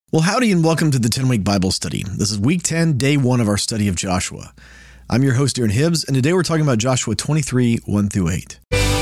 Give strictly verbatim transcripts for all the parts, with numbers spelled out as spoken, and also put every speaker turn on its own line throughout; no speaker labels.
Well, howdy and welcome to the ten-week Bible study. This is week ten, day one of our study of Joshua. I'm your host, Aaron Hibbs, and today we're talking about Joshua twenty-three, one through eight.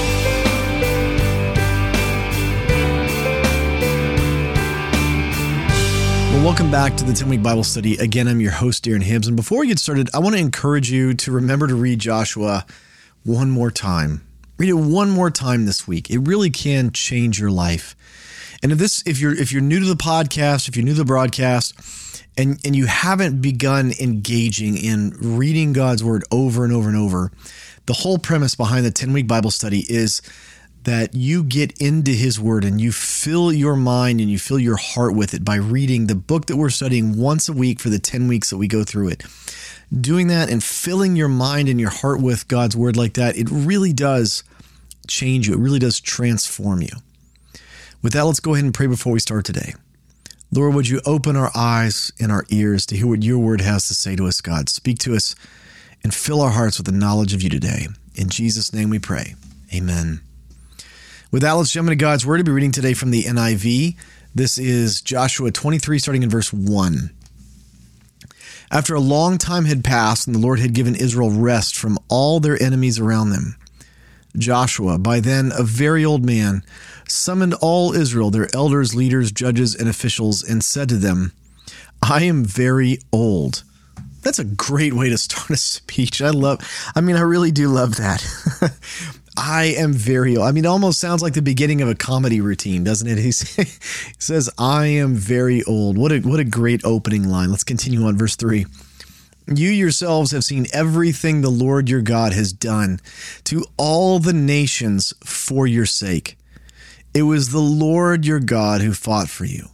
Well, welcome back to the ten-week Bible study. Again, I'm your host, Aaron Hibbs, and before we get started, I want to encourage you to remember to read Joshua one more time. Read it one more time this week. It really can change your life. And if this, if you're if you're new to the podcast, if you're new to the broadcast, and and you haven't begun engaging in reading God's word over and over and over, the whole premise behind the ten-week Bible study is that you get into His word and you fill your mind and you fill your heart with it by reading the book that we're studying once a week for the ten weeks that we go through it. Doing that and filling your mind and your heart with God's word like that, it really does change you. It really does transform you. With that, let's go ahead and pray before we start today. Lord, would you open our eyes and our ears to hear what your word has to say to us, God. Speak to us and fill our hearts with the knowledge of you today. In Jesus' name we pray. Amen. With that, let's jump into God's word. I'll be reading today from the N I V. This is Joshua twenty-three, starting in verse one. After a long time had passed and the Lord had given Israel rest from all their enemies around them, Joshua, by then a very old man, summoned all Israel, their elders, leaders, judges, and officials, and said to them, I am very old. That's a great way to start a speech. I love, I mean, I really do love that. I am very old. I mean, it almost sounds like the beginning of a comedy routine, doesn't it? He says, I am very old. What a, what a great opening line. Let's continue on verse three. You yourselves have seen everything the Lord your God has done to all the nations for your sake. It was the Lord your God who fought for you.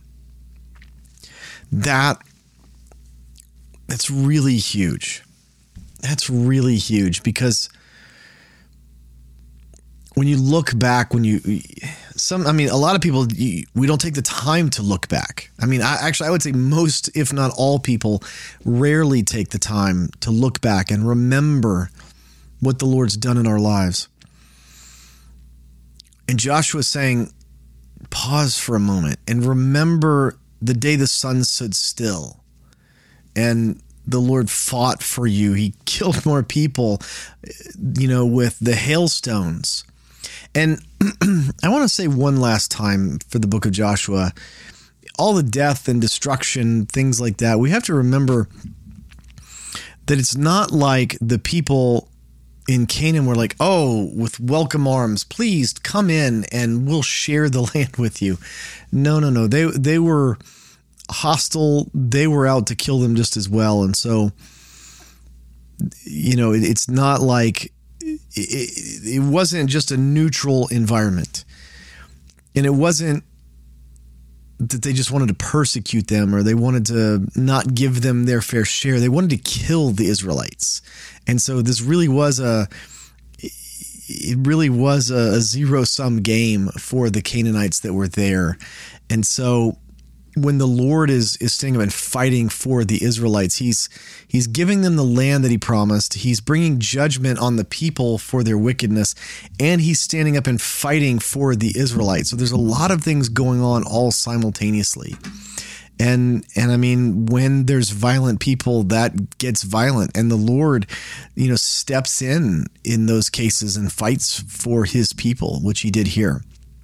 That, that's really huge. That's really huge because when you look back, when you, some, I mean, a lot of people, we don't take the time to look back. I mean, I actually, I would say most, if not all people, rarely take the time to look back and remember what the Lord's done in our lives. And Joshua's saying, pause for a moment and remember the day the sun stood still and the Lord fought for you. He killed more people, you know, with the hailstones. And I want to say one last time for the book of Joshua, all the death and destruction, things like that, we have to remember that it's not like the people in Canaan were like, oh, with welcome arms, please come in and we'll share the land with you. No, no, no. They, they were hostile. They were out to kill them just as well. And so, you know, it, it's not like It, it wasn't just a neutral environment, and it wasn't that they just wanted to persecute them or they wanted to not give them their fair share. They wanted to kill the Israelites. And so this really was a, it really was a, a zero sum game for the Canaanites that were there. And so when the Lord is is standing up and fighting for the Israelites, he's he's giving them the land that he promised. He's bringing judgment on the people for their wickedness, and he's standing up and fighting for the Israelites. So there's a lot of things going on all simultaneously. And and I mean, when there's violent people, that gets violent, and the Lord, you know, steps in in those cases and fights for his people, which he did here.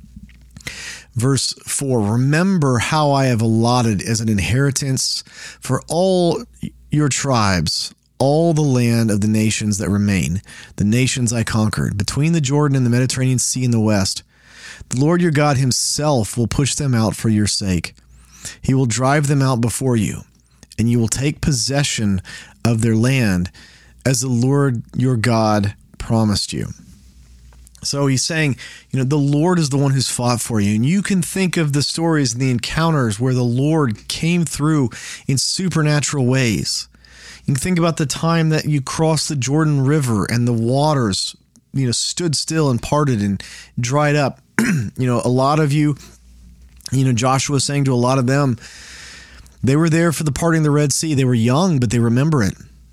Verse four, remember how I have allotted as an inheritance for all your tribes, all the land of the nations that remain, the nations I conquered, between the Jordan and the Mediterranean Sea in the west. The Lord your God himself will push them out for your sake. He will drive them out before you, and you will take possession of their land as the Lord your God promised you. So he's saying, you know, the Lord is the one who's fought for you. And you can think of the stories and the encounters where the Lord came through in supernatural ways. You can think about the time that you crossed the Jordan River and the waters, you know, stood still and parted and dried up. You know, a lot of you, you know, Joshua was saying to a lot of them, they were there for the parting of the Red Sea. They were young, but they remember it.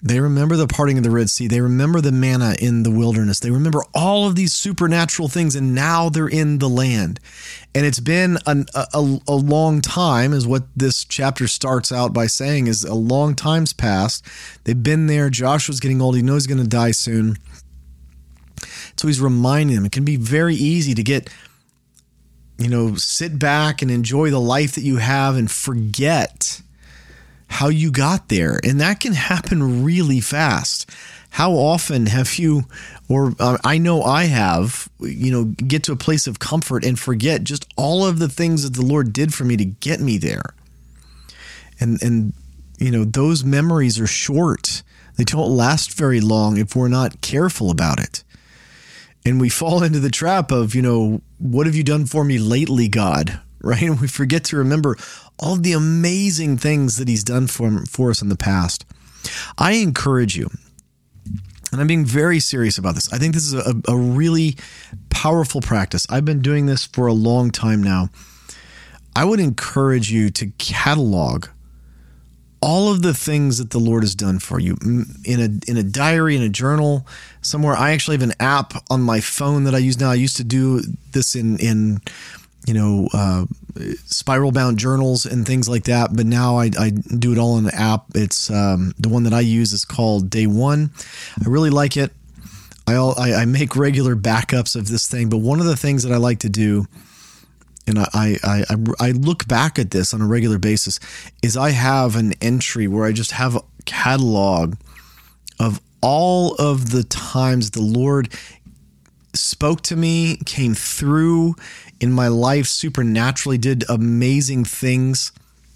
They remember the parting of the Red Sea. They remember the manna in the wilderness. They remember all of these supernatural things, and now they're in the land. And it's been an, a, a long time, is what this chapter starts out by saying, is a long time's passed. They've been there. Joshua's getting old. He knows he's going to die soon. So he's reminding them. It can be very easy to get, you know, sit back and enjoy the life that you have and forget how you got there. And that can happen really fast. How often have you, or uh, I know I have, you know, get to a place of comfort and forget just all of the things that the Lord did for me to get me there. And, and, you know, those memories are short. They don't last very long if we're not careful about it. And we fall into the trap of, you know, what have you done for me lately, God? Right? And we forget to remember all of the amazing things that he's done for, for us in the past. I encourage you, and I'm being very serious about this. I think this is a, a really powerful practice. I've been doing this for a long time now. I would encourage you to catalog all of the things that the Lord has done for you in a in a diary, in a journal, somewhere. I actually have an app on my phone that I use now. I used to do this in in you know, uh, spiral bound journals and things like that. But now I, I do it all in the app. It's um, the one that I use is called Day One. I really like it. I, all, I I make regular backups of this thing. But one of the things that I like to do, and I, I, I, I look back at this on a regular basis, is I have an entry where I just have a catalog of all of the times the Lord spoke to me, came through in my life, supernaturally did amazing things.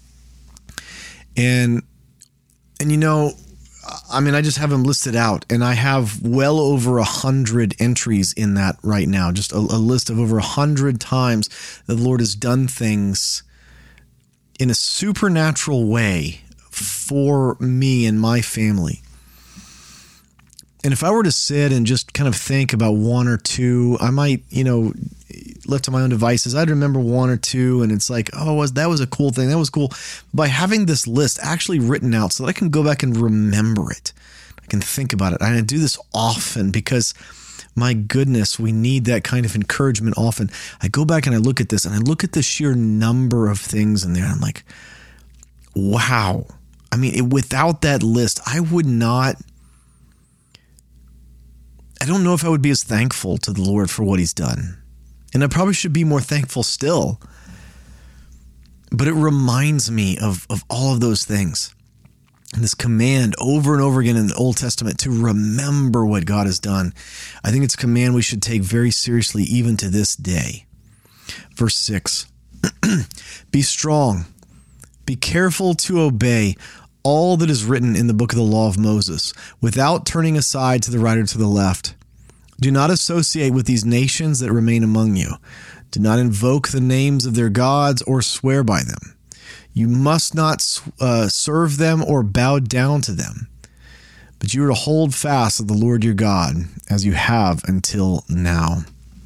And, and you know, I mean, I just have them listed out, and I have well over a hundred entries in that right now. Just a, a list of over a hundred times that the Lord has done things in a supernatural way for me and my family. And if I were to sit and just kind of think about one or two, I might, you know, left to my own devices, I'd remember one or two, and it's like, oh, was that was a cool thing. That was cool. By having this list actually written out so that I can go back and remember it, I can think about it. I do this often because, my goodness, we need that kind of encouragement often. I go back and I look at this, and I look at the sheer number of things in there. And I'm like, wow. I mean, it, without that list, I would not. I don't know if I would be as thankful to the Lord for what he's done. And I probably should be more thankful still. But it reminds me of, of all of those things. And this command over and over again in the Old Testament to remember what God has done. I think it's a command we should take very seriously even to this day. Verse six, be strong, be careful to obey all that is written in the book of the law of Moses, without turning aside to the right or to the left. Do not associate with these nations that remain among you. Do not invoke the names of their gods or swear by them. You must not uh, serve them or bow down to them. But you are to hold fast to the Lord your God, as you have until now.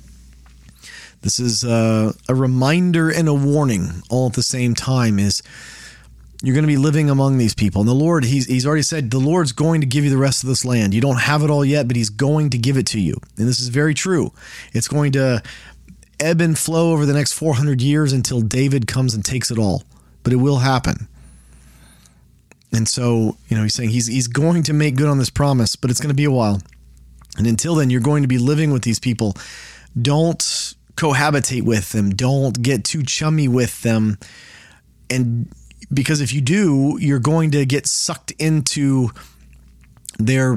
This is uh, a reminder and a warning all at the same time. Is you're going to be living among these people. And the Lord, he's, he's already said, the Lord's going to give you the rest of this land. You don't have it all yet, but he's going to give it to you. And this is very true. It's going to ebb and flow over the next four hundred years until David comes and takes it all. But it will happen. And so, you know, he's saying he's, he's going to make good on this promise, but it's going to be a while. And until then, you're going to be living with these people. Don't cohabitate with them. Don't get too chummy with them. And because if you do, you're going to get sucked into their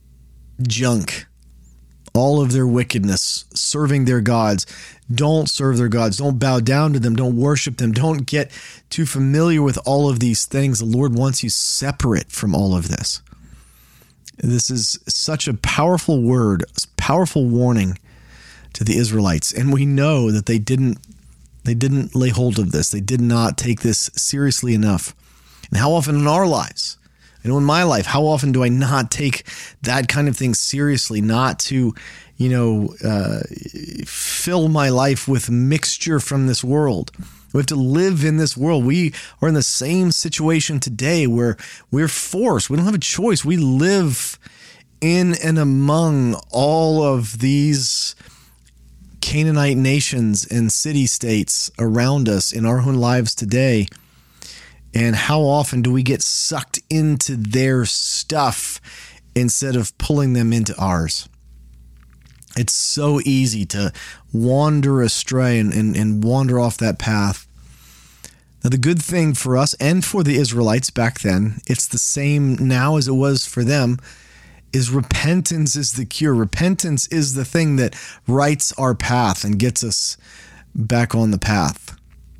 junk, all of their wickedness, serving their gods. Don't serve their gods. Don't bow down to them. Don't worship them. Don't get too familiar with all of these things. The Lord wants you separate from all of this. This is such a powerful word, powerful warning to the Israelites. And we know that they didn't They didn't lay hold of this. They did not take this seriously enough. And how often in our lives, I know in my life, how often do I not take that kind of thing seriously, not to, you know, uh, fill my life with mixture from this world? We have to live in this world. We are in the same situation today where we're forced. We don't have a choice. We live in and among all of these Canaanite nations and city-states around us in our own lives today. And how often do we get sucked into their stuff instead of pulling them into ours? It's so easy to wander astray and, and, and wander off that path. Now, the good thing for us and for the Israelites back then, it's the same now as it was for them, is repentance is the cure. Repentance is the thing that rights our path and gets us back on the path.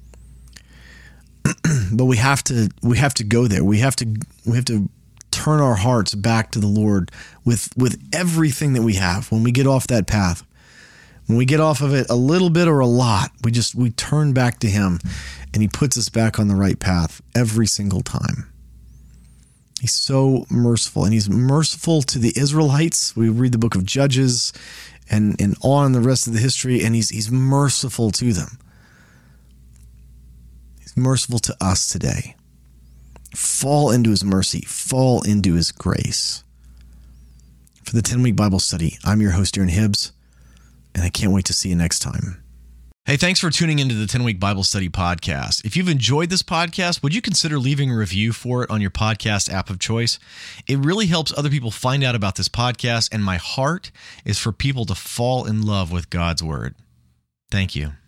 But we have to we have to go there. We have to we have to turn our hearts back to the Lord with with everything that we have. When we get off that path, when we get off of it a little bit or a lot, we just we turn back to him, and he puts us back on the right path every single time. He's so merciful, and he's merciful to the Israelites. We read the book of Judges and and on the rest of the history, and he's he's merciful to them. He's merciful to us today. Fall into his mercy. Fall into his grace. For the ten-week Bible study, I'm your host, Aaron Hibbs, and I can't wait to see you next time. Hey, thanks for tuning into the ten-week Bible study podcast. If you've enjoyed this podcast, would you consider leaving a review for it on your podcast app of choice? It really helps other people find out about this podcast, and my heart is for people to fall in love with God's word. Thank you.